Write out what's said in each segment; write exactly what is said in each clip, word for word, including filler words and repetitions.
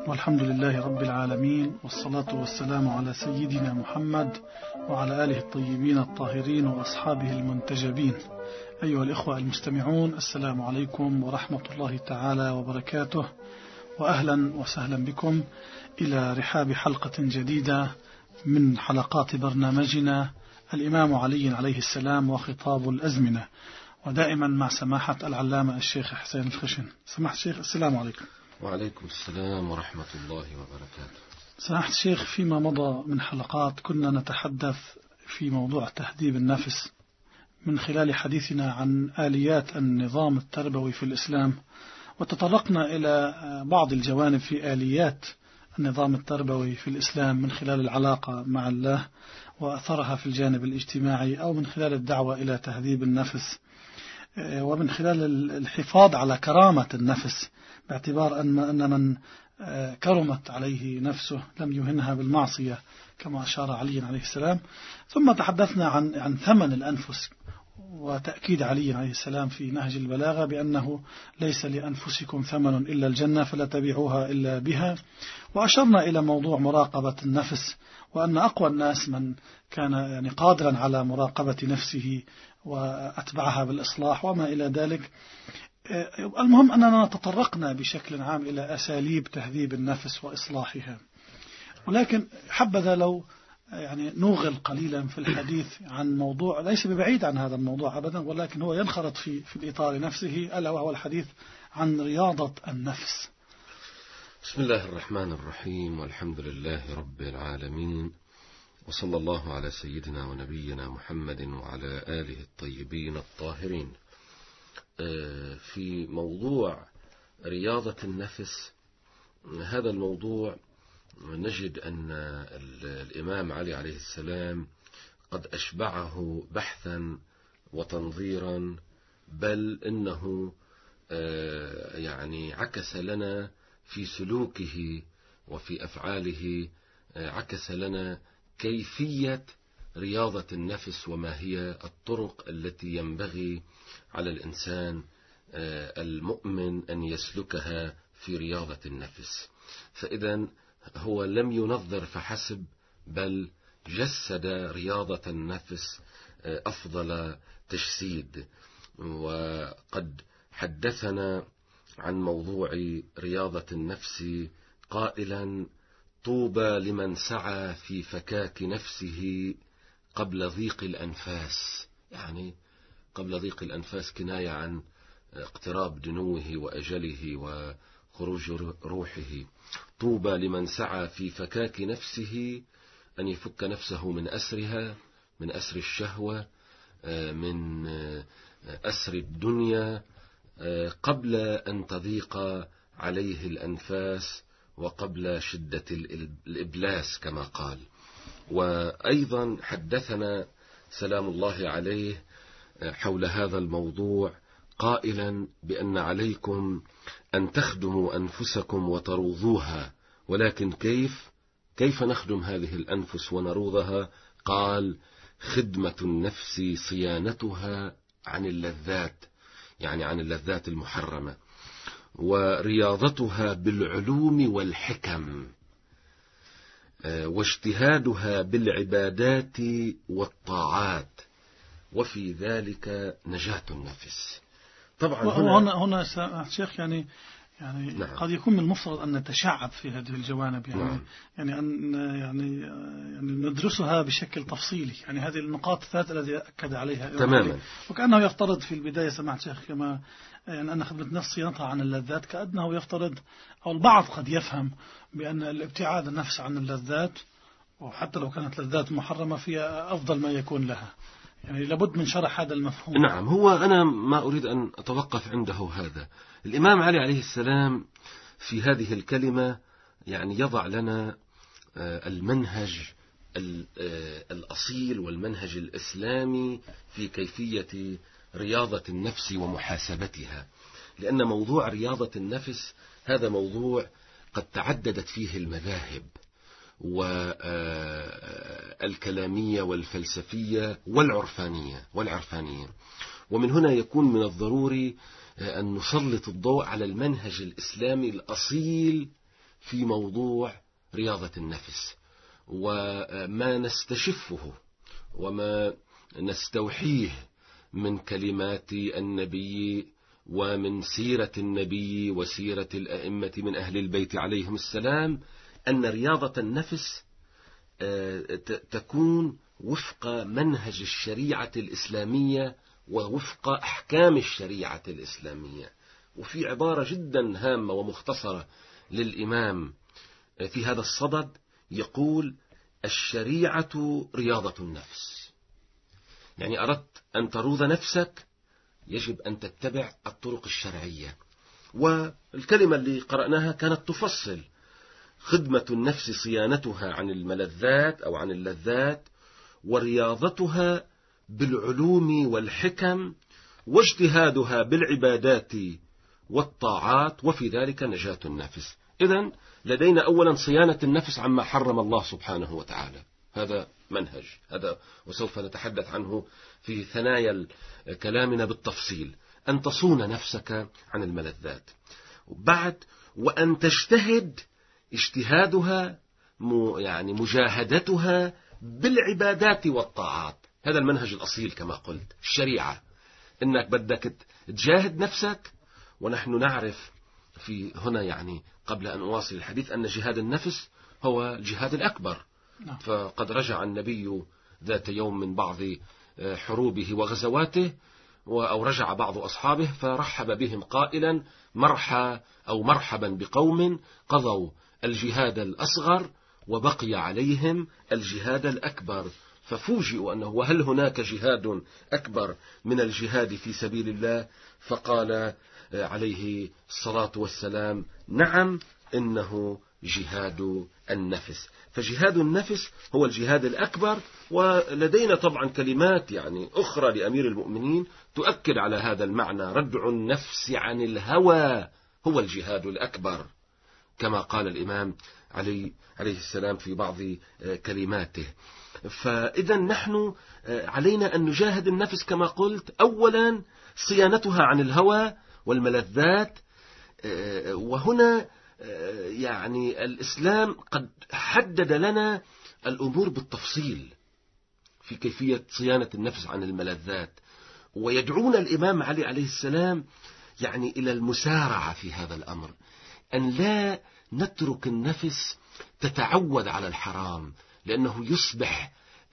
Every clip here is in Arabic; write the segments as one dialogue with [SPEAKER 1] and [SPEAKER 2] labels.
[SPEAKER 1] والحمد لله رب العالمين، والصلاة والسلام على سيدنا محمد وعلى آله الطيبين الطاهرين وأصحابه المنتجبين. أيها الإخوة المستمعون، السلام عليكم ورحمة الله تعالى وبركاته، وأهلا وسهلا بكم إلى رحاب حلقة جديدة من حلقات برنامجنا الإمام علي عليه السلام وخطاب الأزمنة، ودائما مع سماحة العلامة الشيخ حسين الخشن. سماحة الشيخ، السلام عليكم.
[SPEAKER 2] وعليكم السلام ورحمة الله وبركاته.
[SPEAKER 1] سماحة الشيخ، فيما مضى من حلقات كنا نتحدث في موضوع تهذيب النفس من خلال حديثنا عن آليات النظام التربوي في الإسلام، وتطرقنا إلى بعض الجوانب في آليات النظام التربوي في الإسلام من خلال العلاقة مع الله وأثرها في الجانب الاجتماعي، أو من خلال الدعوة إلى تهذيب النفس، ومن خلال الحفاظ على كرامة النفس، باعتبار أن من كرمت عليه نفسه لم يهنها بالمعصية كما أشار علي عليه السلام. ثم تحدثنا عن عن ثمن الأنفس، وتأكيد علي عليه السلام في نهج البلاغة بأنه ليس لأنفسكم ثمن إلا الجنة فلا تبيعوها إلا بها. وأشرنا إلى موضوع مراقبة النفس، وأن أقوى الناس من كان يعني قادرا على مراقبة نفسه وأتبعها بالإصلاح وما إلى ذلك. المهم أننا تطرقنا بشكل عام إلى أساليب تهذيب النفس وإصلاحها، ولكن حبذا لو يعني نوغل قليلا في الحديث عن موضوع ليس ببعيد عن هذا الموضوع أبدا، ولكن هو ينخرط في في الإطار نفسه، ألا وهو الحديث عن رياضة النفس.
[SPEAKER 2] بسم الله الرحمن الرحيم، والحمد لله رب العالمين، وصلى الله على سيدنا ونبينا محمد وعلى آله الطيبين الطاهرين. في موضوع رياضة النفس، هذا الموضوع نجد أن الإمام علي عليه السلام قد أشبعه بحثا وتنظيرا، بل إنه يعني عكس لنا في سلوكه وفي أفعاله، عكس لنا كيفية رياضة النفس، وما هي الطرق التي ينبغي على الإنسان المؤمن أن يسلكها في رياضة النفس. فإذا هو لم ينظر فحسب، بل جسد رياضة النفس أفضل تجسيد. وقد حدثنا عن موضوع رياضة النفس قائلا: طوبى لمن سعى في فكاك نفسه قبل ضيق الأنفاس. يعني قبل ضيق الأنفاس كناية عن اقتراب دنوه وأجله وخروج روحه. طوبى لمن سعى في فكاك نفسه، أن يفك نفسه من أسرها، من أسر الشهوة، من أسر الدنيا، قبل أن تضيق عليه الأنفاس وقبل شدة الإبلاس كما قال. وأيضا حدثنا سلام الله عليه حول هذا الموضوع قائلا بأن عليكم أن تخدموا أنفسكم وتروضوها، ولكن كيف كيف نخدم هذه الأنفس ونروضها؟ قال: خدمة النفس صيانتها عن اللذات، يعني عن اللذات المحرمة، ورياضتها بالعلوم والحكم، واجتهادها بالعبادات والطاعات، وفي ذلك نجاة النفس. طبعا
[SPEAKER 1] هنا هنا شيخ يعني يعني
[SPEAKER 2] نعم.
[SPEAKER 1] قد يكون من المفترض أن نتشعب في هذه الجوانب، يعني
[SPEAKER 2] نعم.
[SPEAKER 1] يعني أن يعني يعني ندرسها بشكل تفصيلي، يعني هذه النقاط الثلاث التي أكد عليها
[SPEAKER 2] تماما.
[SPEAKER 1] وكأنه يفترض في البداية سمعت شيخ كما يعني أن خدمة النفس صيانتها عن اللذات، كأنه يفترض أو البعض قد يفهم بأن الابتعاد النفس عن اللذات، وحتى لو كانت لذات محرمة، فيها أفضل ما يكون لها. يعني لابد من شرح هذا المفهوم.
[SPEAKER 2] نعم، هو أنا ما أريد أن أتوقف عنده هذا. الإمام علي عليه السلام في هذه الكلمة يعني يضع لنا المنهج الأصيل والمنهج الإسلامي في كيفية رياضة النفس ومحاسبتها، لأن موضوع رياضة النفس هذا موضوع قد تعددت فيه المذاهب والكلامية والفلسفية والعرفانية والعرفانية ومن هنا يكون من الضروري أن نسلط الضوء على المنهج الإسلامي الأصيل في موضوع رياضة النفس، وما نستشفه وما نستوحيه من كلمات النبي ومن سيرة النبي وسيرة الأئمة من أهل البيت عليهم السلام، أن رياضة النفس تكون وفق منهج الشريعة الإسلامية ووفق أحكام الشريعة الإسلامية. وفي عبارة جدا هامة ومختصرة للإمام في هذا الصدد يقول: الشريعة رياضة النفس. يعني أردت أن تروض نفسك يجب أن تتبع الطرق الشرعية. والكلمة اللي قرأناها كانت تفصل: خدمة النفس صيانتها عن الملذات أو عن اللذات، ورياضتها بالعلوم والحكم، واجتهادها بالعبادات والطاعات، وفي ذلك نجاة النفس. إذن لدينا أولا صيانة النفس عما حرم الله سبحانه وتعالى، هذا منهج، هذا وسوف نتحدث عنه في ثنايا كلامنا بالتفصيل. أن تصون نفسك عن الملذات، بعد وأن تجتهد اجتهادها يعني مجاهدتها بالعبادات والطاعات. هذا المنهج الأصيل كما قلت، الشريعة إنك بدك تجاهد نفسك. ونحن نعرف في هنا يعني قبل أن أواصل الحديث أن جهاد النفس هو الجهاد الأكبر. فقد رجع النبي ذات يوم من بعض حروبه وغزواته، أو رجع بعض أصحابه فرحب بهم قائلا: مرحى أو مرحبا بقوم قضوا الجهاد الأصغر وبقي عليهم الجهاد الأكبر. ففوجئوا أنه وهل هناك جهاد أكبر من الجهاد في سبيل الله؟ فقال عليه الصلاة والسلام: نعم، إنه جهاد النفس. فجهاد النفس هو الجهاد الأكبر. ولدينا طبعا كلمات يعني أخرى لأمير المؤمنين تؤكد على هذا المعنى: ردع النفس عن الهوى هو الجهاد الأكبر، كما قال الإمام علي عليه السلام في بعض كلماته. فإذا نحن علينا أن نجاهد النفس كما قلت، أولا صيانتها عن الهوى والملذات. وهنا يعني الإسلام قد حدد لنا الأمور بالتفصيل في كيفية صيانة النفس عن الملذات، ويدعون الإمام علي عليه السلام يعني إلى المسارعة في هذا الأمر، أن لا نترك النفس تتعود على الحرام، لأنه يصبح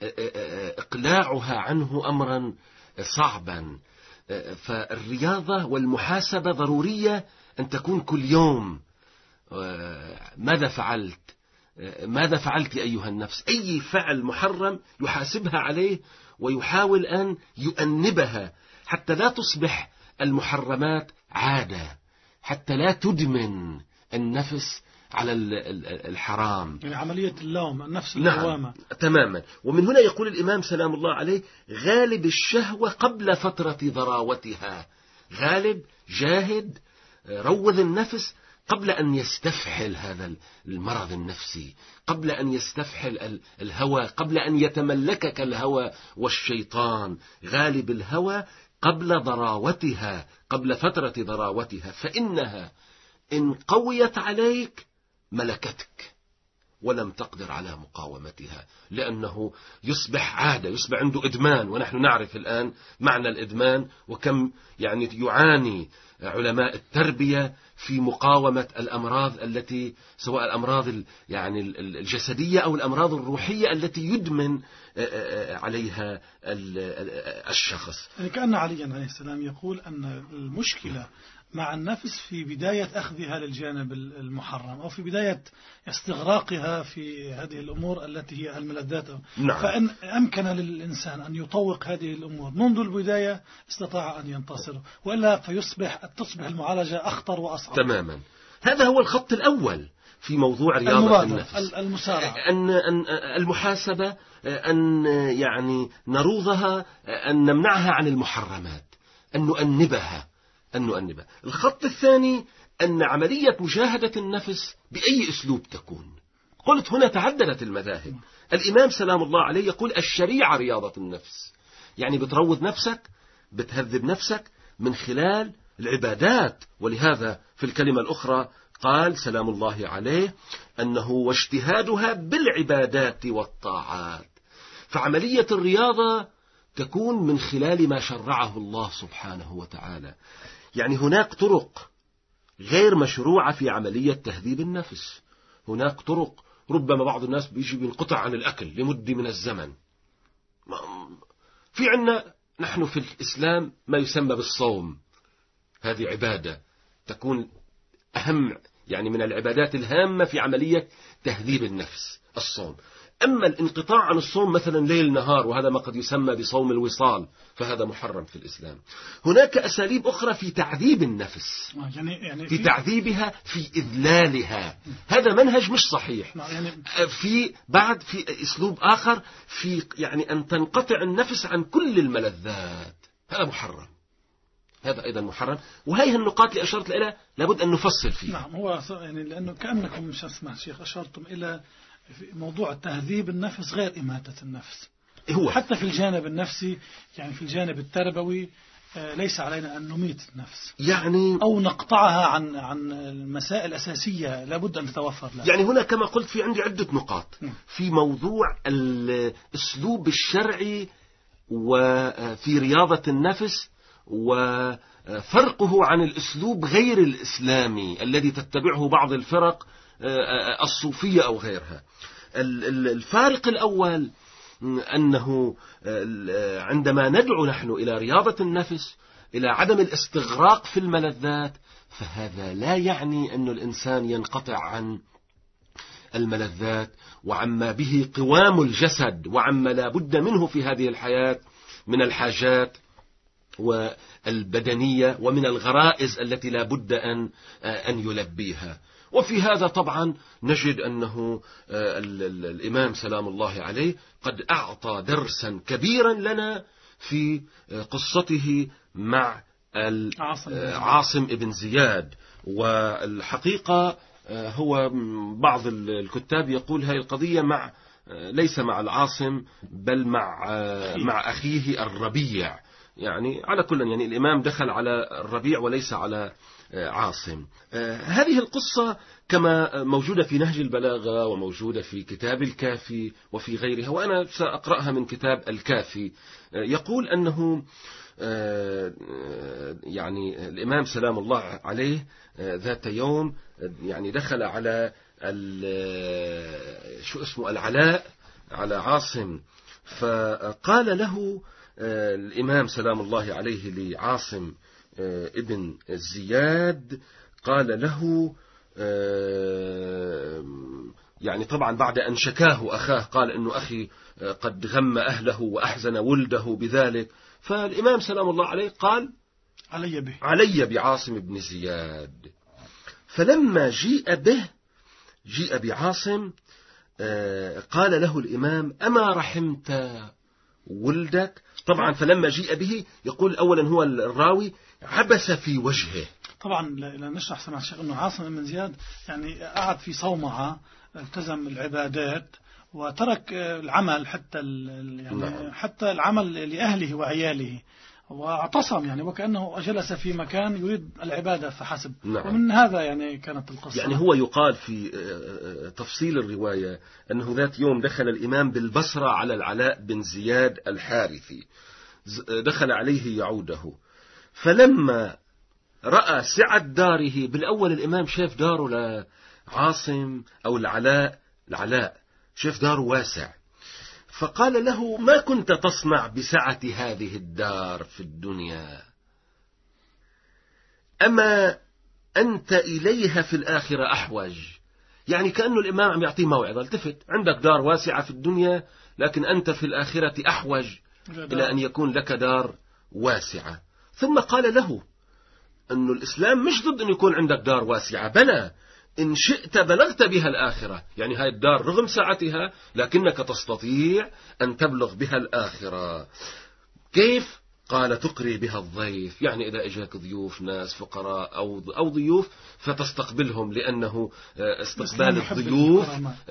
[SPEAKER 2] إقلاعها عنه أمرا صعبا. فالرياضة والمحاسبة ضرورية أن تكون كل يوم. ماذا فعلت؟ ماذا فعلت أيها النفس؟ أي فعل محرم يحاسبها عليه ويحاول أن يؤنبها حتى لا تصبح المحرمات عادة، حتى لا تدمن النفس على الحرام،
[SPEAKER 1] يعني عملية اللوم النفس اللوامة.
[SPEAKER 2] نعم تماما. ومن هنا يقول الإمام سلام الله عليه: غالب الشهوة قبل فترة ضراوتها. غالب، جاهد، روض النفس قبل أن يستفحل هذا المرض النفسي، قبل أن يستفحل الهوى، قبل أن يتملكك الهوى والشيطان. غالب الهوى قبل ضراوتها، قبل فترة ضراوتها، فإنها إن قويت عليك ملكتك ولم تقدر على مقاومتها، لأنه يصبح عادة، يصبح عنده إدمان. ونحن نعرف الآن معنى الإدمان، وكم يعني يعاني علماء التربية في مقاومة الأمراض التي سواء الأمراض يعني الجسدية أو الأمراض الروحية التي يدمن عليها الشخص.
[SPEAKER 1] يعني كأن علي عليه السلام يقول أن المشكلة مع النفس في بداية أخذها للجانب المحرم، أو في بداية استغراقها في هذه الأمور التي هي الملذات.
[SPEAKER 2] نعم.
[SPEAKER 1] فإن أمكن للإنسان أن يطوق هذه الأمور منذ البداية استطاع أن ينتصر، وإلا فيصبح تصبح المعالجة أخطر وأصعب.
[SPEAKER 2] تماما. هذا هو الخط الأول في موضوع رياضة النفس،
[SPEAKER 1] المسارعة،
[SPEAKER 2] أن المحاسبة، أن يعني نروضها، أن نمنعها عن المحرمات، أن نؤنبها أن نؤنبها. الخط الثاني أن عملية مجاهدة النفس بأي أسلوب تكون. قلت هنا تعددت المذاهب. الإمام سلام الله عليه يقول: الشريعة رياضة النفس، يعني بتروض نفسك، بتهذب نفسك من خلال العبادات. ولهذا في الكلمة الأخرى قال سلام الله عليه أنه واجتهادها بالعبادات والطاعات. فعملية الرياضة تكون من خلال ما شرعه الله سبحانه وتعالى. يعني هناك طرق غير مشروعة في عملية تهذيب النفس. هناك طرق ربما بعض الناس بيجي بينقطع عن الأكل لمدة من الزمن. في عنا نحن في الإسلام ما يسمى بالصوم، هذه عبادة تكون أهم يعني من العبادات الهامة في عملية تهذيب النفس، الصوم. أما الانقطاع عن الصوم مثلا ليل نهار، وهذا ما قد يسمى بصوم الوصال، فهذا محرم في الإسلام. هناك أساليب أخرى في تعذيب النفس،
[SPEAKER 1] يعني يعني
[SPEAKER 2] في
[SPEAKER 1] في
[SPEAKER 2] تعذيبها، في إذلالها. هذا منهج مش صحيح.
[SPEAKER 1] يعني
[SPEAKER 2] في بعد في أسلوب آخر في يعني أن تنقطع النفس عن كل الملذات، هذا محرم، هذا أيضا محرم. وهي النقاط اللي أشرت إليها لابد أن نفصل فيها.
[SPEAKER 1] نعم، هو يعني لأنه كأنكم مش اسمع شيخ أشرتم إلى موضوع تهذيب النفس غير إماتة النفس.
[SPEAKER 2] هو
[SPEAKER 1] حتى في الجانب النفسي، يعني في الجانب التربوي ليس علينا أن نميت النفس
[SPEAKER 2] يعني
[SPEAKER 1] أو نقطعها عن عن المسائل الأساسية لابد أن تتوفر لها.
[SPEAKER 2] يعني هنا كما قلت في عندي عدة نقاط
[SPEAKER 1] م.
[SPEAKER 2] في موضوع الأسلوب الشرعي وفي رياضة النفس، وفرقه عن الأسلوب غير الإسلامي الذي تتبعه بعض الفرق الصوفية أو غيرها. الفارق الأول أنه عندما ندعو نحن إلى رياضة النفس، إلى عدم الاستغراق في الملذات، فهذا لا يعني أن الإنسان ينقطع عن الملذات وعما به قوام الجسد وعما لا بد منه في هذه الحياة من الحاجات والبدنية ومن الغرائز التي لا بد أن أن يلبيها. وفي هذا طبعا نجد أنه الإمام سلام الله عليه قد أعطى درسا كبيرا لنا في قصته مع عاصم ابن زياد. والحقيقة هو بعض الكتاب يقول هذه القضية مع ليس مع العاصم بل مع مع أخيه الربيع. يعني على كل يعني الإمام دخل على الربيع وليس على عاصم. هذه القصة كما موجودة في نهج البلاغة وموجودة في كتاب الكافي وفي غيرها، وأنا سأقرأها من كتاب الكافي. يقول أنه يعني الإمام سلام الله عليه ذات يوم يعني دخل على شو اسمه العلاء على عاصم، فقال له الإمام سلام الله عليه لعاصم ابن زياد، قال له يعني طبعا بعد أن شكاه أخاه، قال إنه أخي قد غم أهله وأحزن ولده بذلك. فالإمام سلام الله عليه قال
[SPEAKER 1] علي به
[SPEAKER 2] علي بعاصم ابن زياد. فلما جيء به جيء بعاصم قال له الإمام أما رحمت ولدك؟ طبعا فلما جيء به يقول أولا هو الراوي عبس في وجهه.
[SPEAKER 1] طبعا لا نشرح سمع الشيخ أنه عاصم بن زياد يعني قعد في صومعة، التزم العبادات وترك العمل حتى يعني نعم. حتى العمل لأهله وعياله، واعتصم يعني وكأنه جلس في مكان يريد العبادة فحسب. نعم. ومن هذا يعني كانت القصة.
[SPEAKER 2] يعني هو يقال في تفصيل الرواية أنه ذات يوم دخل الإمام بالبصرة على العلاء بن زياد الحارثي، دخل عليه يعوده، فلما رأى سعة داره، بالأول الإمام شاف داره لعاصم أو العلاء العلاء شاف داره واسع، فقال له ما كنت تصنع بسعة هذه الدار في الدنيا؟ أما أنت إليها في الآخرة أحوج. يعني كأنه الإمام عم يعطيه موعظة، التفت، عندك دار واسعة في الدنيا لكن أنت في الآخرة أحوج إلى أن يكون لك دار واسعة. ثم قال له أن الإسلام مش ضد أن يكون عندك دار واسعة، بلى إن شئت بلغت بها الآخرة، يعني هاي الدار رغم سعتها لكنك تستطيع أن تبلغ بها الآخرة. كيف؟ قال تقري بها الضيف، يعني إذا إجاك ضيوف ناس فقراء أو أو ضيوف فتستقبلهم، لأنه استقبال الضيوف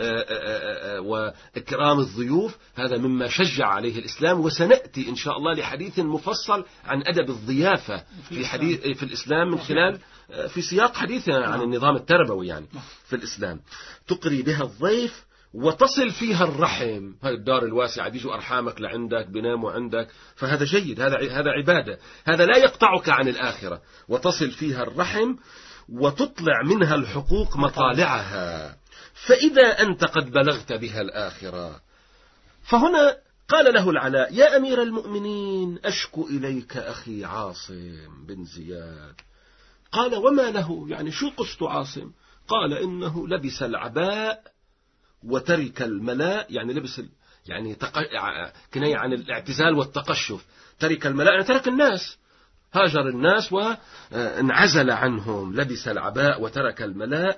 [SPEAKER 2] وإكرام الضيوف هذا مما شجع عليه الإسلام. وسنأتي إن شاء الله لحديث مفصل عن أدب الضيافة في حديث في الإسلام من خلال في سياق حديثنا عن النظام التربوي يعني في الإسلام. تقري بها الضيف وتصل فيها الرحم، هاي الدار الواسعة بيجوا أرحامك لعندك بيناموا عندك، فهذا جيد، هذا هذا عبادة، هذا لا يقطعك عن الآخرة. وتصل فيها الرحم وتطلع منها الحقوق مطالعها، فإذا أنت قد بلغت بها الآخرة. فهنا قال له العلاء: يا أمير المؤمنين أشكو إليك أخي عاصم بن زياد. قال: وما له؟ يعني شو قصة عاصم؟ قال: إنه لبس العباء وترك الملاء، يعني لبس يعني تق... كناية عن الاعتزال والتقشف. ترك الملاء يعني ترك الناس، هاجر الناس وانعزل عنهم، لبس العباء وترك الملاء.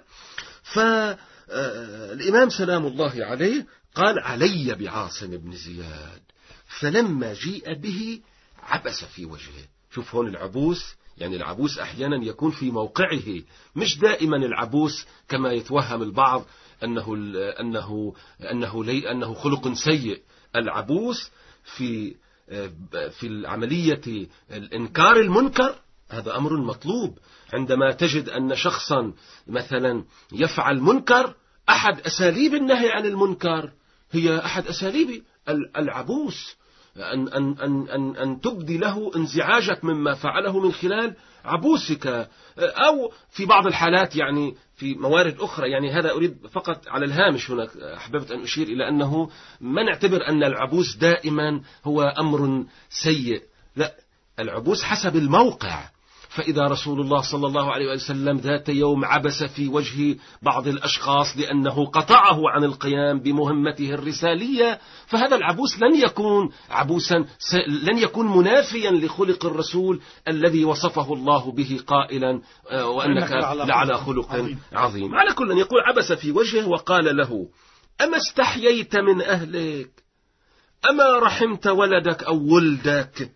[SPEAKER 2] فالإمام سلام الله عليه قال: علي بعاصم بن زياد. فلما جيء به عبس في وجهه. شوف هون العبوس، يعني العبوس أحيانا يكون في موقعه، مش دائما العبوس كما يتوهم البعض أنه أنه أنه لي أنه خلق سيء. العبوس في في العملية الإنكار المنكر هذا أمر مطلوب. عندما تجد أن شخصا مثلا يفعل منكر، أحد أساليب النهي عن المنكر هي أحد أساليب العبوس، أن أن أن أن أن تبدي له انزعاجك مما فعله من خلال عبوسك. أو في بعض الحالات يعني في موارد أخرى، يعني هذا أريد فقط على الهامش هنا أحببت أن أشير إلى أنه ما نعتبر أن العبوس دائما هو أمر سيء، لا، العبوس حسب الموقع. فإذا رسول الله صلى الله عليه وسلم ذات يوم عبس في وجه بعض الأشخاص لأنه قطعه عن القيام بمهمته الرسالية، فهذا العبوس لن يكون عبوسا، لن يكون منافيا لخلق الرسول الذي وصفه الله به قائلا: وأنك لعلى خلق عظيم. عظيم. على كل يقول عبس في وجهه وقال له: أما استحييت من أهلك؟ أما رحمت ولدك أو ولدك؟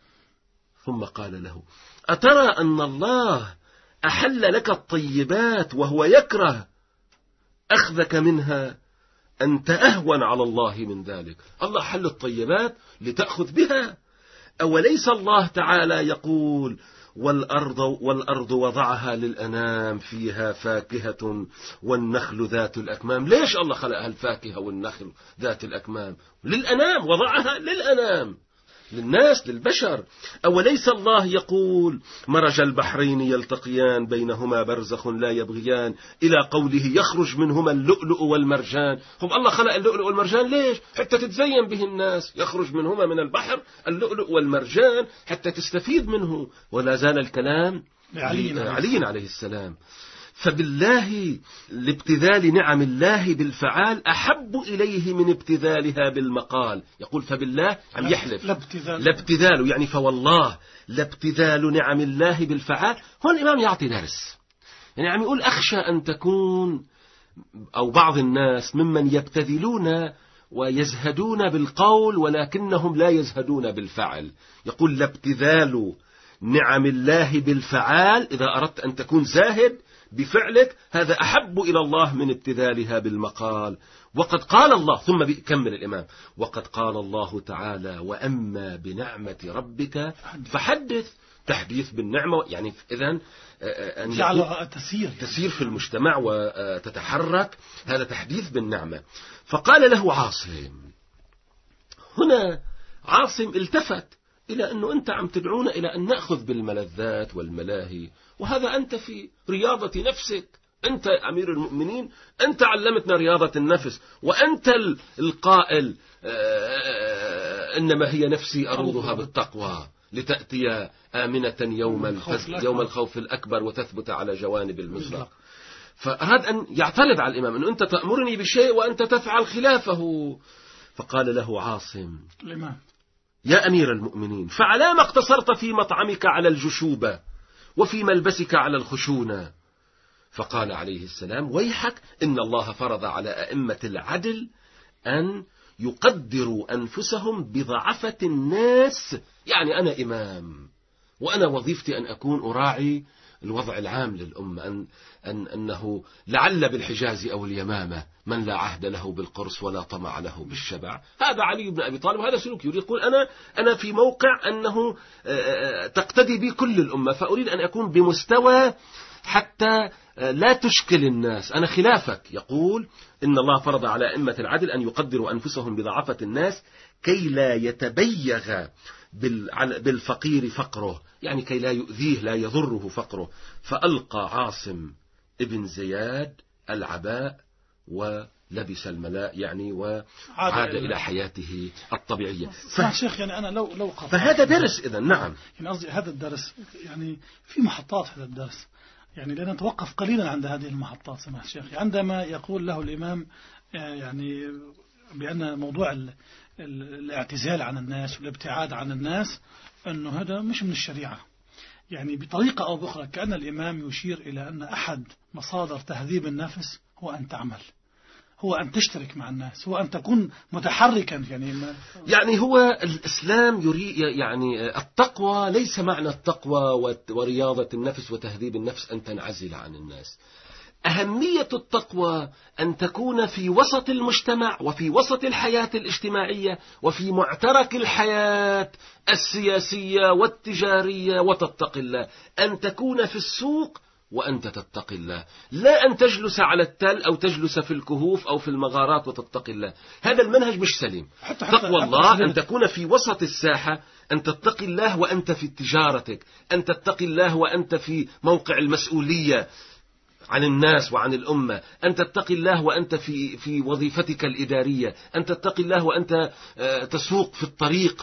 [SPEAKER 2] ثم قال له: أترى أن الله أحل لك الطيبات وهو يكره أخذك منها؟ أنت أهون على الله من ذلك. الله حل الطيبات لتأخذ بها. أوليس الله تعالى يقول: والأرض, والأرض وضعها للأنام فيها فاكهة والنخل ذات الأكمام. ليش الله خلقها الفاكهة والنخل ذات الأكمام؟ للأنام، وضعها للأنام، للناس، للبشر. أوليس الله يقول: مرج البحرين يلتقيان بينهما برزخ لا يبغيان، إلى قوله: يخرج منهما اللؤلؤ والمرجان. هم الله خلق اللؤلؤ والمرجان ليش؟ حتى تتزين به الناس. يخرج منهما من البحر اللؤلؤ والمرجان حتى تستفيد منه. ولا زال الكلام علي عليه السلام. فبالله لابتذال نعم الله بالفعال أحب إليه من ابتذالها بالمقال. يقول فبالله، عم يحلف، لابتذال يعني فوالله لابتذال نعم الله بالفعال. هون الإمام يعطي درس، يعني عم يقول: أخشى أن تكون أو بعض الناس ممن يبتذلون ويزهدون بالقول ولكنهم لا يزهدون بالفعل. يقول: لابتذال نعم الله بالفعال، إذا أردت أن تكون زاهد بفعلك هذا أحب إلى الله من ابتذالها بالمقال. وقد قال الله، ثم بيكمل الإمام: وقد قال الله تعالى: وأما بنعمة ربك فحدث. تحديث بالنعمة يعني إذن أن
[SPEAKER 1] جعل تسير
[SPEAKER 2] تسير في المجتمع وتتحرك، هذا تحديث بالنعمة. فقال له عاصم، هنا عاصم التفت إلى أنه أنت عم تدعونا إلى أن نأخذ بالملذات والملاهي، وهذا أنت في رياضة نفسك، أنت أمير المؤمنين، أنت علمتنا رياضة النفس، وأنت القائل إنما هي نفسي أروضها بالتقوى لتأتي آمنة يوم الخوف, يوم الخوف الأكبر وتثبت على جوانب المزرق. فأراد أن يعترض على الإمام أنه أنت تأمرني بشيء وأنت تفعل خلافه. فقال له عاصم:
[SPEAKER 1] الإمام:
[SPEAKER 2] يا أمير المؤمنين، فعلى ما اقتصرت في مطعمك على الجشوبة وفي ملبسك على الخشونة؟ فقال عليه السلام: ويحك، إن الله فرض على أئمة العدل أن يقدروا أنفسهم بضعفة الناس. يعني أنا إمام وأنا وظيفتي أن أكون أراعي الوضع العام للأمة، أن أن أنه لعل بالحجاز أو اليمامة من لا عهد له بالقرص ولا طمع له بالشبع. هذا علي بن أبي طالب، وهذا سلوك يريد يقول أنا أنا في موقع أنه تقتدي بي كل الأمة، فأريد أن أكون بمستوى حتى لا تشكل الناس، أنا خلافك. يقول إن الله فرض على أئمة العدل أن يقدروا أنفسهم بضعفة الناس كي لا يتبيغ بالفقير فقره، يعني كي لا يؤذيه لا يضره فقره. فألقى عاصم ابن زياد العباء ولبس الملاء، يعني وعاد إلى حياته الطبيعية.
[SPEAKER 1] ف... شيخ يعني أنا لو لو
[SPEAKER 2] فهذا درس إذن. نعم،
[SPEAKER 1] يعني قصدي هذا الدرس يعني في محطات هذا الدرس، يعني لنتوقف قليلا عند هذه المحطات سماحة الشيخ. عندما يقول له الإمام يعني بأن موضوع ال... الاعتزال عن الناس والابتعاد عن الناس أنه هذا مش من الشريعة، يعني بطريقة أو بأخرى كأن الإمام يشير إلى أن أحد مصادر تهذيب النفس هو أن تعمل، هو أن تشترك مع الناس، هو أن تكون متحركا. يعني ما
[SPEAKER 2] يعني هو الإسلام يريد، يعني التقوى ليس معنى التقوى ورياضة النفس وتهذيب النفس أن تنعزل عن الناس. أهمية التقوى أن تكون في وسط المجتمع وفي وسط الحياة الاجتماعية وفي معترك الحياة السياسية والتجارية وتتقي الله، أن تكون في السوق وأنت تتقي الله، لا أن تجلس على التل أو تجلس في الكهوف أو في المغارات وتتقي الله. هذا المنهج مش سليم.
[SPEAKER 1] حتى
[SPEAKER 2] تقوى
[SPEAKER 1] حتى
[SPEAKER 2] الله
[SPEAKER 1] حتى
[SPEAKER 2] أن تكون في وسط الساحة، أن تتقي الله وأنت في تجارتك، أن تتقي الله وأنت في موقع المسؤولية عن الناس وعن الأمة، أن تتقي الله وأنت في في وظيفتك الإدارية، أن تتقي الله وأنت تسوق في الطريق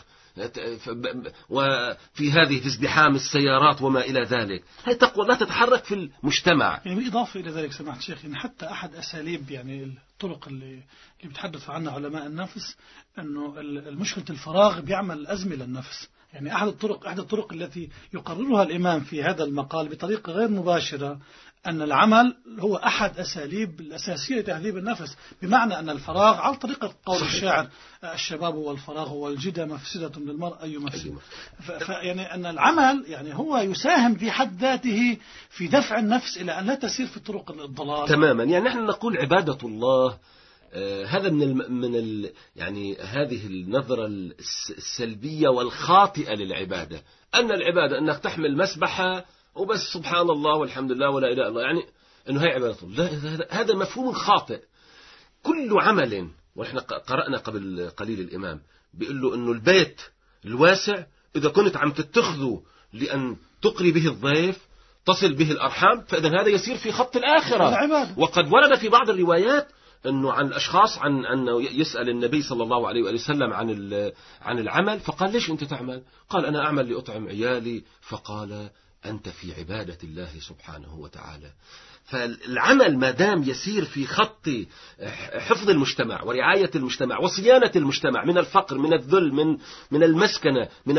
[SPEAKER 2] وفي هذه في ازدحام السيارات وما إلى ذلك. هي تقوى لا تتحرك في المجتمع.
[SPEAKER 1] يعني بالإضافة إلى ذلك سمعت شيخ، يعني حتى أحد أساليب يعني الطرق اللي اللي بيتحدث عنها علماء النفس أنه المشكلة الفراغ بيعمل أزمة للنفس. يعني أحد الطرق أحد الطرق التي يقررها الإمام في هذا المقال بطريقة غير مباشرة أن العمل هو أحد أساليب الأساسية لتهذيب النفس، بمعنى أن الفراغ على طريقة قول الشاعر الشباب والفراغ والجدى مفسدة للمرء أي مفسدة. فيعني أن العمل يعني هو يساهم في حد ذاته في دفع النفس إلى أن لا تسير في طرق الضلال
[SPEAKER 2] تماما. يعني نحن نقول عبادة الله، آه هذا من ال من ال يعني هذه النظرة السلبية والخاطئة للعبادة، أن العبادة أنك تحمل مسبحة وبس سبحان الله والحمد لله ولا إله إلا الله، يعني أنه هي عبادة الله. هذا مفهوم خاطئ. كل عمل، ونحن قرأنا قبل قليل الإمام بيقول له أنه البيت الواسع إذا كنت عم تتخذه لأن تقري به الضيف تصل به الأرحام، فإذا هذا يسير في خط الآخرة. وقد ورد في بعض الروايات أنه عن الأشخاص عن أنه يسأل النبي صلى الله عليه وآله وسلم عن عن العمل، فقال ليش أنت تعمل؟ قال أنا أعمل لأطعم عيالي، فقال أنت في عبادة الله سبحانه وتعالى. فالعمل ما دام يسير في خط حفظ المجتمع ورعاية المجتمع وصيانة المجتمع من الفقر من الذل من من المسكنة من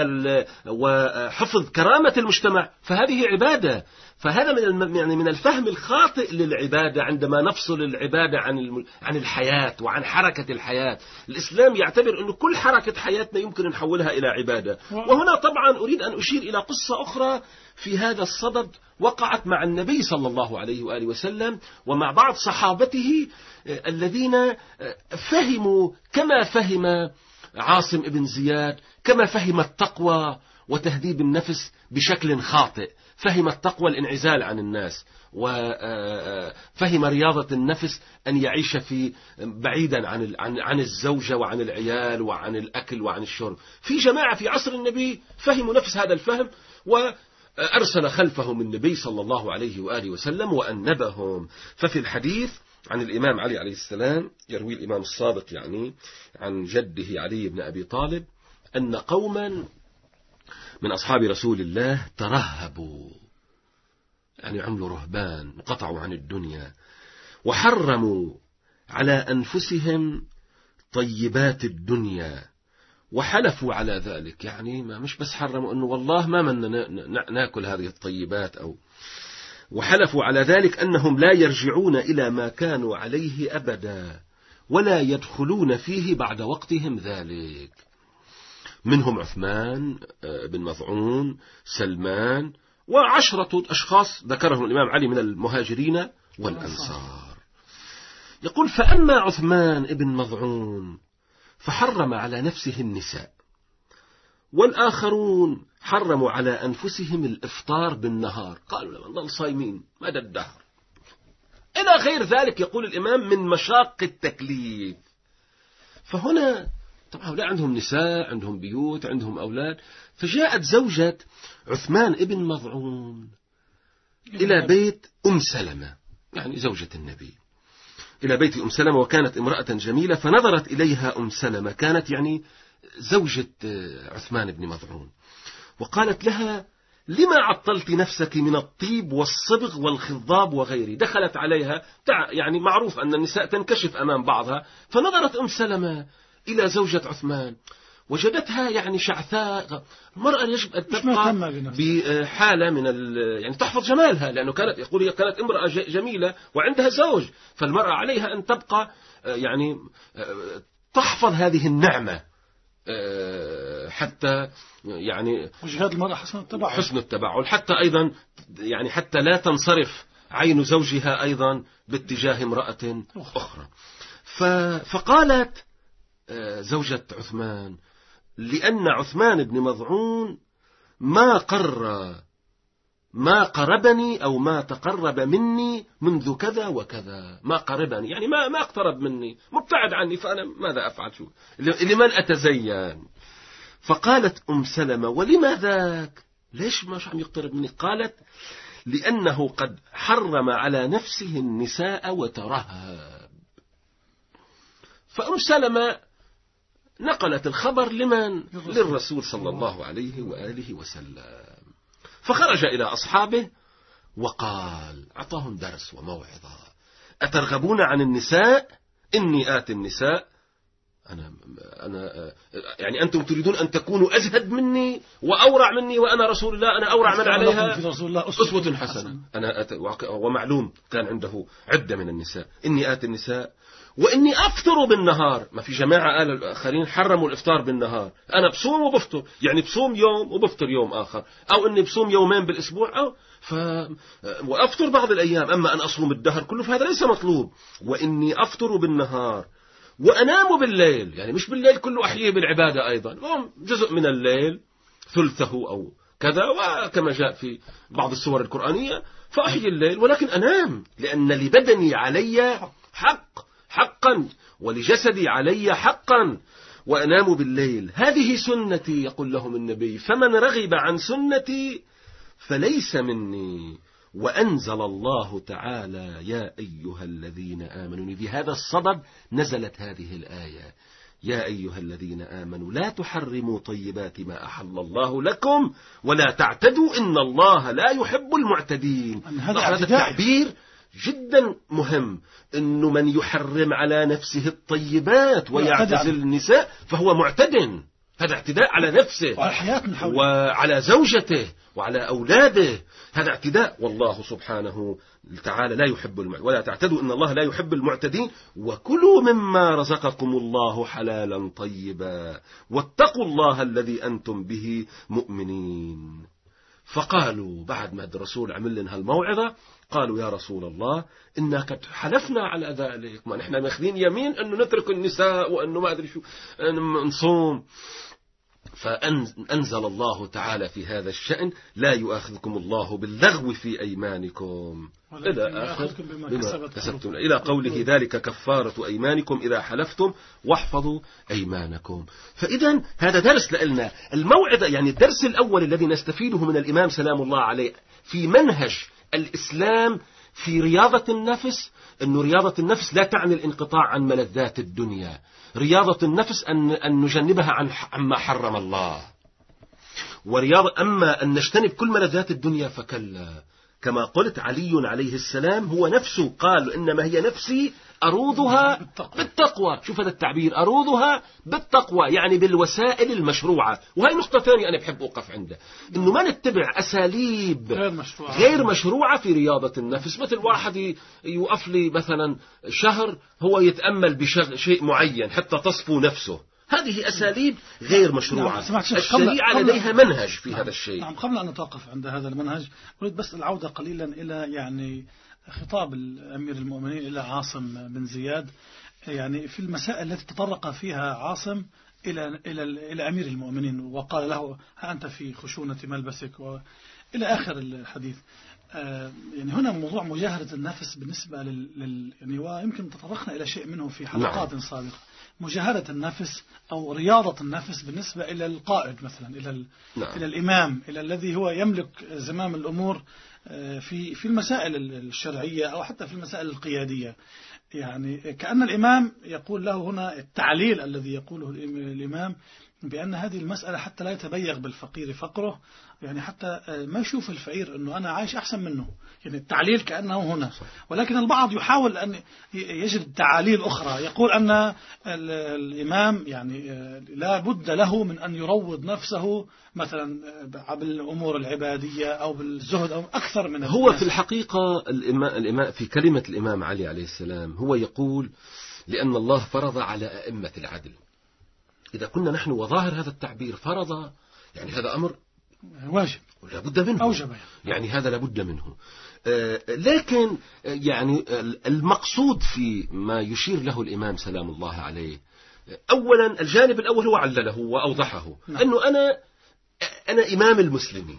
[SPEAKER 2] وحفظ كرامة المجتمع، فهذه عبادة. فهذا من يعني من الفهم الخاطئ للعبادة عندما نفصل العبادة عن عن الحياة وعن حركة الحياة. الإسلام يعتبر أن كل حركة حياتنا يمكن نحولها إلى عبادة. وهنا طبعا أريد أن أشير إلى قصة أخرى في هذا الصدد وقعت مع النبي صلى الله عليه وآله وسلم ومع بعض صحابته الذين فهموا كما فهم عاصم ابن زياد، كما فهم التقوى وتهذيب النفس بشكل خاطئ. فهم التقوى الانعزال عن الناس، وفهم رياضة النفس أن يعيش في بعيدا عن عن الزوجة وعن العيال وعن الأكل وعن الشرب. في جماعة في عصر النبي فهموا نفس هذا الفهم وأرسل خلفهم النبي صلى الله عليه وآله وسلم وأنبهم. ففي الحديث عن الإمام علي عليه السلام يروي الإمام الصادق يعني عن جده علي بن أبي طالب أن قوما من أصحاب رسول الله ترهبوا، يعني عملوا رهبان وقطعوا عن الدنيا وحرموا على أنفسهم طيبات الدنيا وحلفوا على ذلك. يعني ما مش بس حرموا أنه والله ما من نأكل هذه الطيبات، أو وحلفوا على ذلك أنهم لا يرجعون إلى ما كانوا عليه أبدا ولا يدخلون فيه بعد وقتهم ذلك. منهم عثمان بن مظعون، سلمان، وعشرة أشخاص ذكرهم الإمام علي من المهاجرين والأنصار. يقول: فأما عثمان بن مظعون فحرم على نفسه النساء، والآخرون حرموا على أنفسهم الإفطار بالنهار، قالوا لما نظل صايمين مدى الدهر، إلى غير ذلك. يقول الإمام: من مشاق التكليف. فهنا طبعا لا عندهم نساء، عندهم بيوت، عندهم أولاد. فجاءت زوجة عثمان ابن مظعون إلى بيت أم سلمة، يعني زوجة النبي، إلى بيت أم سلمة، وكانت امرأة جميلة. فنظرت إليها أم سلمة، كانت يعني زوجة عثمان بن مظعون، وقالت لها: لما عطلت نفسك من الطيب والصبغ والخضاب وغيره؟ دخلت عليها، يعني معروف أن النساء تنكشف أمام بعضها. فنظرت أم سلمة إلى زوجة عثمان، وجدتها يعني شعثاء. المرأة يجب أن تبقى بحالة من يعني تحفظ جمالها، لأنه كانت يقول هي كانت امرأة جميلة وعندها زوج، فالمرأة عليها أن تبقى يعني تحفظ هذه النعمة حتى يعني
[SPEAKER 1] وجهاد المرأة حسن التبعل،
[SPEAKER 2] حسن التبعل، حتى أيضا يعني حتى لا تنصرف عين زوجها أيضا باتجاه امرأة أخرى. فقالت زوجة عثمان: لأن عثمان بن مظعون ما قر ما قربني أو ما تقرب مني منذ كذا وكذا. ما قربني يعني ما ما اقترب مني، مبتعد عني، فأنا ماذا أفعل؟ شو لمن أتزين؟ فقالت أم سلمة: ولما ذاك؟ ليش مش عم يقترب مني؟ قالت: لأنه قد حرم على نفسه النساء وترهب. فأم سلمة نقلت الخبر لمن؟ للرسول صلى الله عليه وآله وسلم. فخرج إلى أصحابه وقال، أعطاهم درس وموعظة: أترغبون عن النساء؟ إني آتي النساء. أنا أنا يعني أنتم تريدون أن تكونوا أزهد مني وأورع مني، وأنا رسول الله، أنا أورع من عليها أسوة حسنة. أنا أت... ومعلوم كان عنده عدة من النساء. إني آتي النساء وإني أفطر بالنهار. ما في جماعة قال الآخرين حرموا الإفطار بالنهار، أنا بصوم وبفطر، يعني بصوم يوم وبفطر يوم آخر، أو إني بصوم يومين بالأسبوع، أو ف... وأفطر بعض الأيام. أما أن أصوم الدهر كله فهذا ليس مطلوب. وإني أفطر بالنهار وأنام بالليل، يعني مش بالليل كله أحييه بالعبادة أيضا، جزء من الليل ثلثه أو كذا، وكما جاء في بعض السور القرآنية فأحيي الليل، ولكن أنام، لأن لبدني علي حق حقا ولجسدي علي حقا، وأنام بالليل. هذه سنتي، يقول لهم النبي، فمن رغب عن سنتي فليس مني. وأنزل الله تعالى: يا أيها الذين آمنوا. بهذا الصدد نزلت هذه الآية: يا أيها الذين آمنوا لا تحرموا طيبات ما أحل الله لكم ولا تعتدوا إن الله لا يحب المعتدين. هذا التعبير جدا مهم، إنه من يحرم على نفسه الطيبات ويعتزل النساء فهو معتد. هذا اعتداء على نفسه وعلى زوجته وعلى أولاده، هذا اعتداء، والله سبحانه تعالى لا يحب المعتدين. ولا تعتدوا إن الله لا يحب المعتدين. وكلوا مما رزقكم الله حلالا طيبا واتقوا الله الذي أنتم به مؤمنين. فقالوا بعد ما الرسول عمل لنا هالموعظة، قالوا: يا رسول الله، إنا قد حلفنا على ذلك، ما نحن ماخذين يمين أنه نترك النساء وأنه ما أدري شو نصوم. فأنزل الله تعالى في هذا الشأن: لا يؤاخذكم الله باللغو في أيمانكم إلى آخر بما كسبتم، إلى قوله: ذلك كفارة أيمانكم إذا حلفتم واحفظوا أيمانكم. فإذا هذا درس لنا، الموعظة يعني الدرس الأول الذي نستفيده من الإمام سلام الله عليه في منهج الإسلام في رياضة النفس، أن رياضة النفس لا تعني الانقطاع عن ملذات الدنيا. رياضة النفس أن, أن نجنبها عن عما حرم الله. ورياضة أما أن نجتنب كل ملذات الدنيا فكلا. كما قلت، علي عليه السلام هو نفسه قال: إنما هي نفسي أروضها
[SPEAKER 1] بالتقوى.
[SPEAKER 2] بالتقوى. شوف هذا التعبير، أروضها بالتقوى، يعني بالوسائل المشروعة. وهي نقطة ثانية أنا بحب أوقف عندها، إنه ما نتبع أساليب
[SPEAKER 1] غير مشروعة,
[SPEAKER 2] غير مشروعة في رياضة النفس. مثل واحد يوقف لي مثلا شهر هو يتأمل بشيء معين حتى تصفو نفسه، هذه أساليب غير مشروعة.
[SPEAKER 1] نعم.
[SPEAKER 2] الشريعة
[SPEAKER 1] قبل...
[SPEAKER 2] لديها منهج في
[SPEAKER 1] نعم.
[SPEAKER 2] هذا الشيء.
[SPEAKER 1] نعم. قبل أن نتوقف عند هذا المنهج أريد بس العودة قليلا إلى يعني خطاب الأمير المؤمنين إلى عاصم بن زياد، يعني في المسائل التي تطرق فيها عاصم إلى إلى إلى أمير المؤمنين وقال له ها أنت في خشونة ملبسك وإلى آخر الحديث. يعني هنا موضوع مجاهرة النفس بالنسبة لل, لل... يعني ويمكن تطرقنا إلى شيء منه في حلقات نعم. سابقة. مجاهرة النفس أو رياضة النفس بالنسبة إلى القائد مثلا، إلى ال... نعم. إلى الإمام، إلى الذي هو يملك زمام الأمور في في المسائل الشرعية أو حتى في المسائل القيادية. يعني كأن الإمام يقول له هنا التعليل الذي يقوله الإمام بأن هذه المسألة حتى لا يتبيغ بالفقير فقره، يعني حتى ما يشوف الفقير أنه أنا عايش أحسن منه، يعني التعليل كأنه هنا. ولكن البعض يحاول أن يجد تعاليل أخرى، يقول أن الإمام يعني لا بد له من أن يروض نفسه مثلا بالأمور العبادية أو بالزهد أو أكثر من
[SPEAKER 2] هو الناس. في الحقيقة الإمام في كلمة الإمام علي عليه السلام هو يقول لأن الله فرض على أئمة العدل. إذا كنا نحن وظاهر هذا التعبير فرض، يعني هذا أمر
[SPEAKER 1] واجب
[SPEAKER 2] لا بد منه،
[SPEAKER 1] أوجب
[SPEAKER 2] يعني. يعني هذا لا بد منه. آه لكن يعني المقصود في ما يشير له الإمام سلام الله عليه، أولا الجانب الأول هو علله وأوضحه، نعم. أنه أنا أنا إمام المسلمين،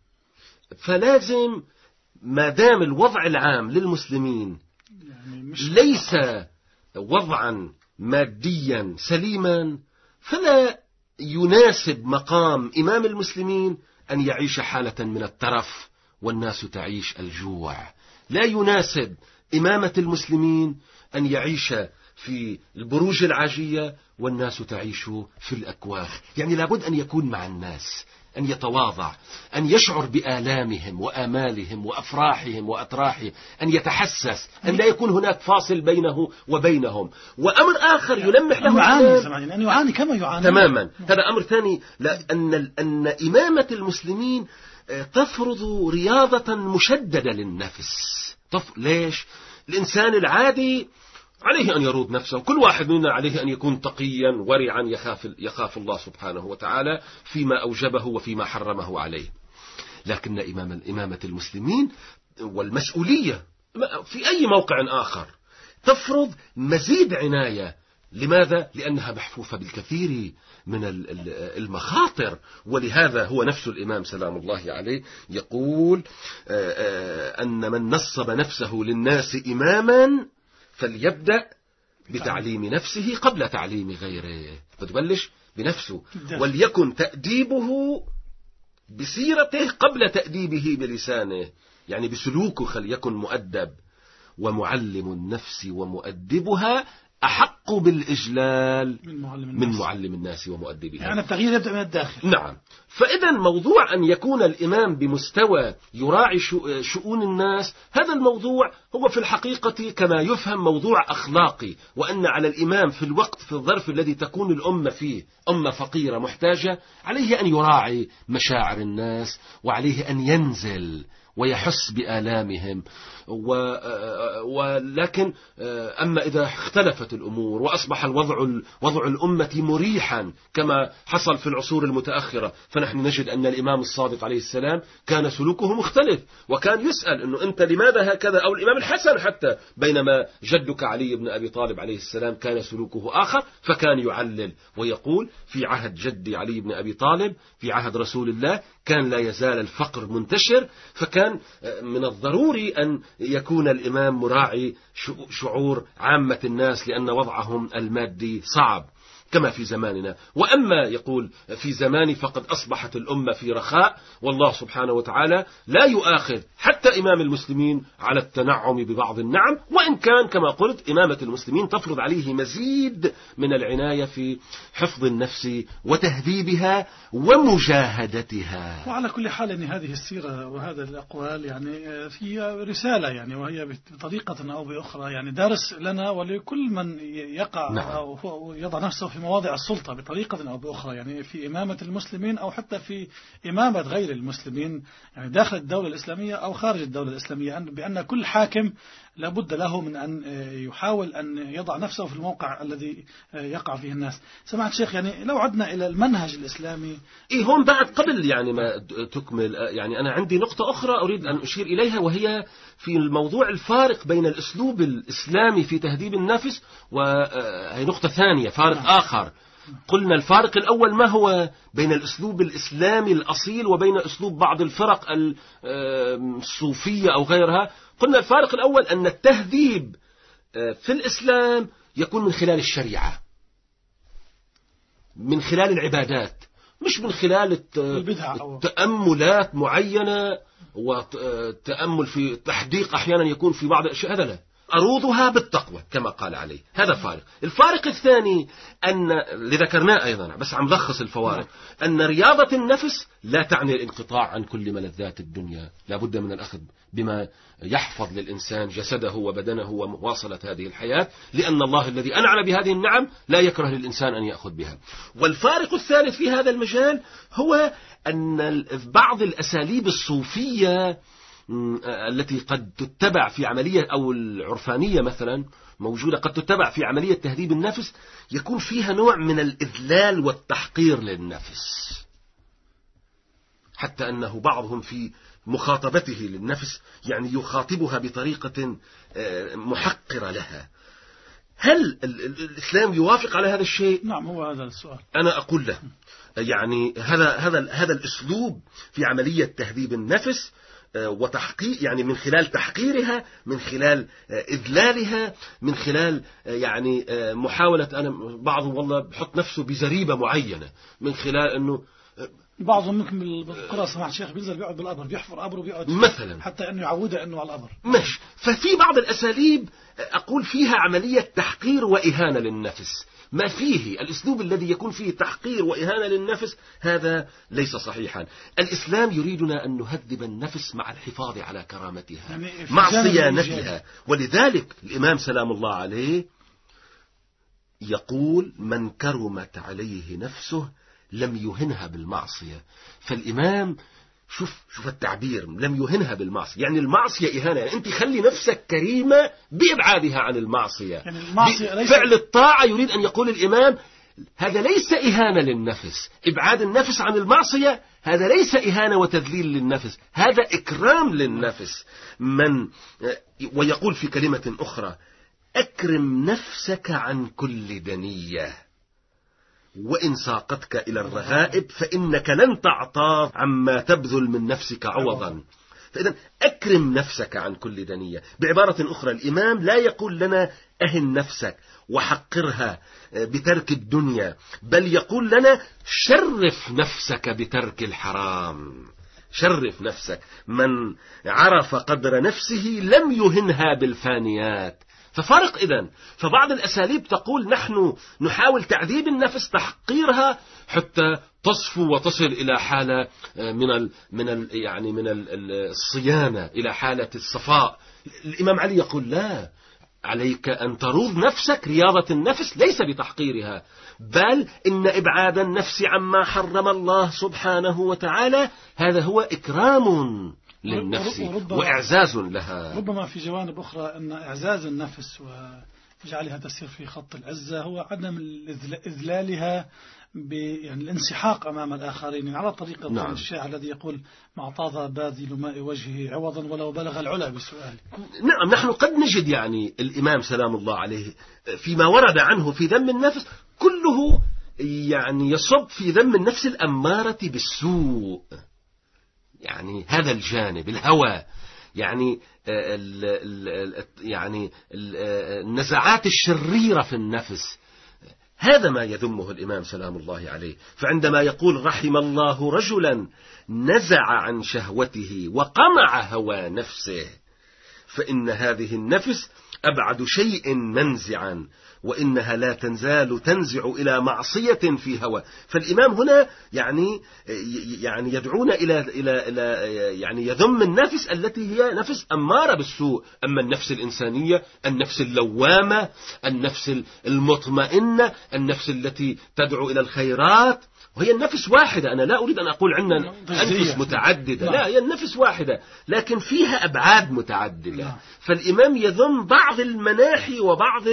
[SPEAKER 2] فلازم ما دام الوضع العام للمسلمين يعني مش ليس وضعا ماديا سليما، فلا يناسب مقام إمام المسلمين أن يعيش حالة من الترف والناس تعيش الجوع. لا يناسب إمامة المسلمين أن يعيش في البروج العاجية والناس تعيش في الأكواخ. يعني لابد أن يكون مع الناس، أن يتواضع، أن يشعر بآلامهم وآمالهم وأفراحهم وأتراحهم، أن يتحسس، أن لا يكون هناك فاصل بينه وبينهم. وأمر آخر يلمح له
[SPEAKER 1] يعاني أن يعاني كما يعاني
[SPEAKER 2] تماما. هذا أمر ثاني، لأن أن إمامة المسلمين تفرض رياضة مشددة للنفس. طف... ليش؟ الإنسان العادي عليه أن يروض نفسه، كل واحد منا عليه أن يكون تقيا ورعا يخاف, يخاف الله سبحانه وتعالى فيما أوجبه وفيما حرمه عليه. لكن إمام إمامة المسلمين والمسؤولية في أي موقع آخر تفرض مزيد عناية. لماذا؟ لأنها محفوفة بالكثير من المخاطر. ولهذا هو نفس الإمام سلام الله عليه يقول أن من نصب نفسه للناس إماما فليبدأ بتعليم نفسه قبل تعليم غيره. فتبلش بنفسه، وليكن تأديبه بسيرته قبل تأديبه بلسانه، يعني بسلوكه خليكن مؤدب. ومعلم النفس ومؤدبها أحق بالإجلال من معلم الناس, من معلم الناس ومؤدبها.
[SPEAKER 1] يعني التغيير يبدأ من الداخل.
[SPEAKER 2] نعم. فإذا موضوع أن يكون الإمام بمستوى يراعي شؤون الناس، هذا الموضوع هو في الحقيقة كما يفهم موضوع أخلاقي، وأن على الإمام في الوقت في الظرف الذي تكون الأمة فيه أمة فقيرة محتاجة عليه أن يراعي مشاعر الناس، وعليه أن ينزل ويحس بآلامهم. ولكن أما إذا اختلفت الأمور وأصبح الوضع وضع الأمة مريحا كما حصل في العصور المتأخرة، فنحن نجد أن الإمام الصادق عليه السلام كان سلوكه مختلف، وكان يسأل أنه أنت لماذا هكذا، أو الإمام الحسن حتى، بينما جدك علي بن أبي طالب عليه السلام كان سلوكه آخر، فكان يعلل ويقول في عهد جدي علي بن أبي طالب في عهد رسول الله كان لا يزال الفقر منتشر، فكان من الضروري أن يكون الإمام مراعي شعور عامة الناس لأن وضعهم المادي صعب. كما في زماننا. وأما يقول في زماني فقد أصبحت الأمة في رخاء، والله سبحانه وتعالى لا يؤاخذ حتى إمام المسلمين على التنعم ببعض النعم، وإن كان كما قلت إمامة المسلمين تفرض عليه مزيد من العناية في حفظ النفس وتهذيبها ومجاهدتها.
[SPEAKER 1] وعلى كل حال أن هذه السيرة وهذا الأقوال يعني في رسالة، يعني وهي بطريقة أو بأخرى يعني درس لنا ولكل من يقع نعم. أو يضع نفسه في مواضع السلطة بطريقة أو بأخرى، يعني في إمامة المسلمين أو حتى في إمامة غير المسلمين، يعني داخل الدولة الإسلامية أو خارج الدولة الإسلامية، بأن كل حاكم لابد له من أن يحاول أن يضع نفسه في الموقع الذي يقع فيه الناس. سمعت شيخ، يعني لو عدنا إلى المنهج الإسلامي
[SPEAKER 2] إيه هون بعد قبل يعني ما تكمل، يعني أنا عندي نقطة أخرى أريد أن أشير إليها، وهي في الموضوع الفارق بين الأسلوب الإسلامي في تهذيب النفس، وهي نقطة ثانية فارق نعم. آخر. قلنا الفارق الأول ما هو بين الأسلوب الإسلامي الأصيل وبين أسلوب بعض الفرق الصوفية أو غيرها. قلنا الفارق الأول أن التهذيب في الإسلام يكون من خلال الشريعة، من خلال العبادات، مش من خلال التأملات معينة وتأمل في تحديق أحيانا يكون في بعض الأشياء، هذا لا، أروضها بالتقوى كما قال عليه. هذا فارق. الفارق الثاني أن اللي ذكرناه أيضا بس عم لخص الفوارق، أن رياضة النفس لا تعني الانقطاع عن كل ملذات الدنيا، لا بد من الأخذ بما يحفظ للإنسان جسده وبدنه ومواصلة هذه الحياة، لأن الله الذي أنعم بهذه النعم لا يكره للإنسان أن يأخذ بها. والفارق الثالث في هذا المجال هو أن بعض الأساليب الصوفية التي قد تتبع في عملية أو العرفانية مثلا موجودة قد تتبع في عملية تهذيب النفس، يكون فيها نوع من الإذلال والتحقير للنفس، حتى أنه بعضهم في مخاطبته للنفس يعني يخاطبها بطريقة محقرة لها. هل الإسلام يوافق على هذا الشيء؟
[SPEAKER 1] نعم، هو هذا السؤال.
[SPEAKER 2] أنا أقول له يعني هذا هذا هذا الأسلوب في عملية تهذيب النفس وتحقيق، يعني من خلال تحقيرها، من خلال إذلالها، من خلال يعني محاولة، أنا بعضهم والله بحط نفسه بزريبة معينة، من خلال أنه
[SPEAKER 1] بعضهم ممكن بالقرى سماحة الشيخ بينزل بيقعد بالقبر، بيحفر قبر وبيقعد
[SPEAKER 2] مثلا
[SPEAKER 1] حتى أنه يعوده أنه على القبر.
[SPEAKER 2] مش ففي بعض الأساليب أقول فيها عملية تحقير وإهانة للنفس. ما فيه الأسلوب الذي يكون فيه تحقير وإهانة للنفس هذا ليس صحيحا. الإسلام يريدنا أن نهذب النفس مع الحفاظ على كرامتها، يعني مع صيانتها. ولذلك الإمام سلام الله عليه يقول من كرمت عليه نفسه لم يهنها بالمعصية. فالإمام شوف شوف التعبير، لم يهنها بالمعصية، يعني المعصية إهانة، يعني أنت خلي نفسك كريمة بإبعادها عن المعصية. يعني المعصية ليس فعل الطاعة. يريد أن يقول الإمام هذا ليس إهانة للنفس، إبعاد النفس عن المعصية هذا ليس إهانة وتذليل للنفس، هذا إكرام للنفس. من ويقول في كلمة أخرى أكرم نفسك عن كل دنية، وإن ساقتك إلى الرغائب فإنك لن تعطى عما تبذل من نفسك عوضا. فإذا أكرم نفسك عن كل دنية. بعبارة أخرى الإمام لا يقول لنا أهن نفسك وحقرها بترك الدنيا، بل يقول لنا شرف نفسك بترك الحرام، شرف نفسك. من عرف قدر نفسه لم يهنها بالفانيات. ففرق إذن. فبعض الأساليب تقول نحن نحاول تعذيب النفس، تحقيرها حتى تصفو وتصل إلى حالة من ال من ال يعني من الصيانة، إلى حالة الصفاء. الإمام علي يقول لا، عليك أن تروض نفسك. رياضة النفس ليس بتحقيرها، بل إن إبعاد النفس عما حرم الله سبحانه وتعالى هذا هو إكرام للنفس وإعزاز لها.
[SPEAKER 1] ربما في جوانب أخرى أن إعزاز النفس وجعلها تسير في خط العزة هو عدم إذلالها يعني الانسحاق أمام الآخرين، يعني على طريقة نعم. الشاعر الذي يقول مع طاذ باذل ماء وجهه عوضا ولو بلغ العلا بسؤال.
[SPEAKER 2] نعم، نحن قد نجد يعني الإمام سلام الله عليه فيما ورد عنه في ذم النفس كله يعني يصب في ذم النفس الأمارة بالسوء، يعني هذا الجانب الهوى، يعني ال ال يعني النزعات الشريرة في النفس، هذا ما يذمه الإمام سلام الله عليه. فعندما يقول رحم الله رجلا نزع عن شهوته وقمع هوى نفسه، فإن هذه النفس أبعد شيء منزعا، وإنها لا تنزال تنزع إلى معصية في هوى. فالإمام هنا يعني يعني يدعونا إلى إلى إلى يعني يذم النفس التي هي نفس أمارة بالسوء. أما النفس الإنسانية، النفس اللوامة، النفس المطمئنة، النفس التي تدعو إلى الخيرات، وهي النفس واحدة. أنا لا أريد أن أقول عندنا أنفس متعددة، لا، هي النفس واحدة لكن فيها أبعاد متعددة. فالإمام يذم بعض المناحي وبعض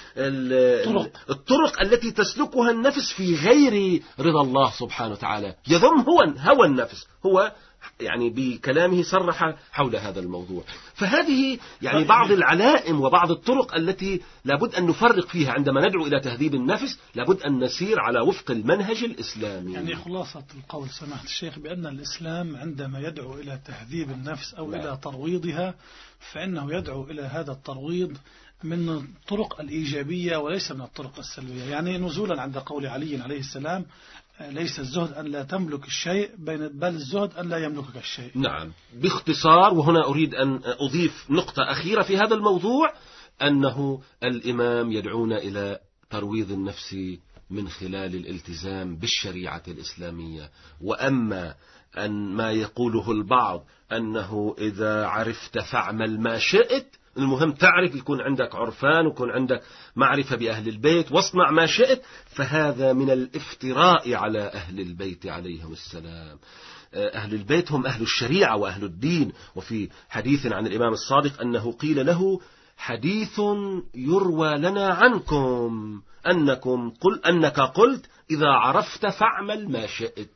[SPEAKER 2] الطرق. الطرق التي تسلكها النفس في غير رضا الله سبحانه وتعالى. يذم هو هوى النفس، هو يعني بكلامه صرح حول هذا الموضوع. فهذه يعني بعض العلائم وبعض الطرق التي لابد أن نفرق فيها عندما ندعو إلى تهذيب النفس. لابد أن نسير على وفق المنهج الإسلامي.
[SPEAKER 1] يعني خلاصة القول سماحة الشيخ بأن الإسلام عندما يدعو إلى تهذيب النفس أو لا. إلى ترويضها، فإنه يدعو إلى هذا الترويض من الطرق الإيجابية وليس من الطرق السلبية. يعني نزولا عند قول علي عليه السلام ليس الزهد أن لا تملك الشيء بل الزهد أن لا يملكك الشيء.
[SPEAKER 2] نعم، باختصار. وهنا أريد أن أضيف نقطة أخيرة في هذا الموضوع، أنه الإمام يدعونا إلى ترويض النفس من خلال الالتزام بالشريعة الإسلامية. وأما أن ما يقوله البعض أنه إذا عرفت فاعمل ما شئت، المهم تعرف، يكون عندك عرفان ويكون عندك معرفة بأهل البيت واصنع ما شئت، فهذا من الافتراء على أهل البيت عليهم السلام. أهل البيت هم أهل الشريعة وأهل الدين. وفي حديث عن الإمام الصادق أنه قيل له حديث يروى لنا عنكم أنكم قل أنك قلت إذا عرفت فاعمل ما شئت.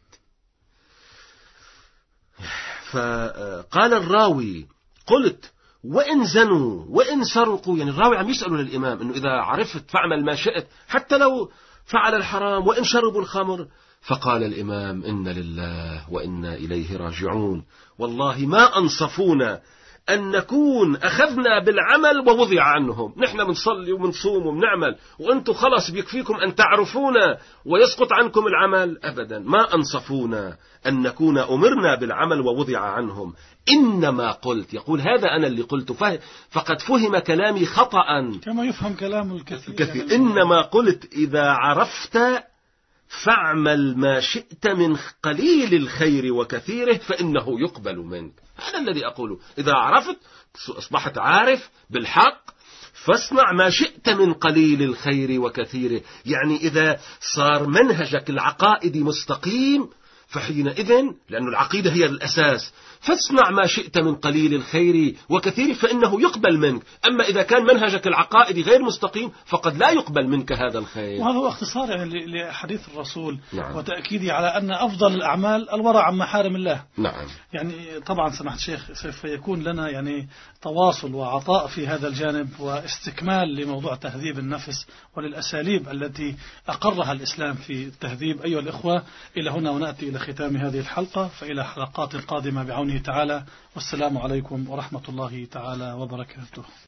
[SPEAKER 2] فقال الراوي قلت وإن زنوا وإن سرقوا، يعني الراوي عم يسألوا للإمام أنه إذا عرفت فاعمل ما شئت حتى لو فعل الحرام وإن شربوا الخمر. فقال الإمام إن لله وإنا إليه راجعون، والله ما أنصفونا أن نكون أخذنا بالعمل ووضع عنهم. نحن بنصلي وبنصوم وبنعمل وأنتم خلص بيكفيكم أن تعرفونا ويسقط عنكم العمل. أبدا ما أنصفونا أن نكون أمرنا بالعمل ووضع عنهم. إنما قلت، يقول هذا أنا اللي قلت، فقد فهم كلامي خطأ
[SPEAKER 1] كما يفهم كلام الكثير,
[SPEAKER 2] الكثير. إنما قلت إذا عرفت فاعمل ما شئت من قليل الخير وكثيره فإنه يقبل منك. هذا الذي أقوله. إذا عرفت أصبحت عارف بالحق فاصنع ما شئت من قليل الخير وكثيره. يعني إذا صار منهجك العقائدي مستقيم فحينئذ، لأن العقيدة هي الأساس، فاصنع ما شئت من قليل الخير وكثير فإنه يقبل منك. أما إذا كان منهجك العقائدي غير مستقيم فقد لا يقبل منك هذا الخير.
[SPEAKER 1] وهذا هو اختصار يعني لحديث الرسول.
[SPEAKER 2] نعم.
[SPEAKER 1] وتأكيدي على أن أفضل الأعمال الورع عن محارم الله.
[SPEAKER 2] نعم.
[SPEAKER 1] يعني طبعا سماحة الشيخ سوف يكون لنا يعني تواصل وعطاء في هذا الجانب واستكمال لموضوع تهذيب النفس وللأساليب التي أقرها الإسلام في التهذيب. أيها الإخوة، إلى هنا ونأتي إلى ختام هذه الحلقة، فإلى حلقات قادمة بعونه تعالى، والسلام عليكم ورحمة الله تعالى وبركاته.